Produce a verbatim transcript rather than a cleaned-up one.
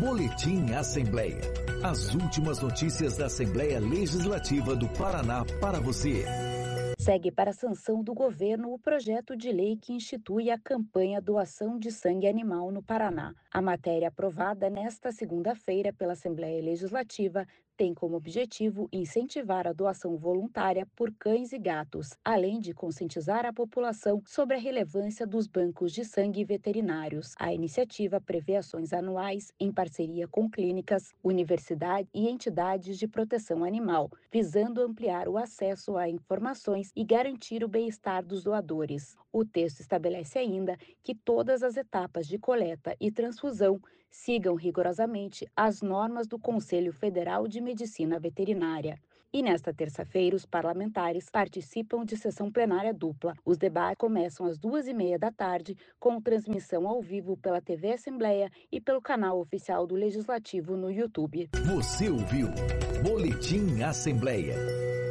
Boletim Assembleia. As últimas notícias da Assembleia Legislativa do Paraná para você. Segue para a sanção do governo o projeto de lei que institui a campanha Doação de Sangue Animal no Paraná. A matéria aprovada nesta segunda-feira pela Assembleia Legislativa tem como objetivo incentivar a doação voluntária por cães e gatos, além de conscientizar a população sobre a relevância dos bancos de sangue veterinários. A iniciativa prevê ações anuais em parceria com clínicas, universidades e entidades de proteção animal, visando ampliar o acesso a informações e garantir o bem-estar dos doadores. O texto estabelece ainda que todas as etapas de coleta e transfusão sigam rigorosamente as normas do Conselho Federal de Medicina Veterinária. E nesta terça-feira, os parlamentares participam de sessão plenária dupla. Os debates começam às duas e meia da tarde, com transmissão ao vivo pela T V Assembleia e pelo canal oficial do Legislativo no YouTube. Você ouviu Boletim Assembleia.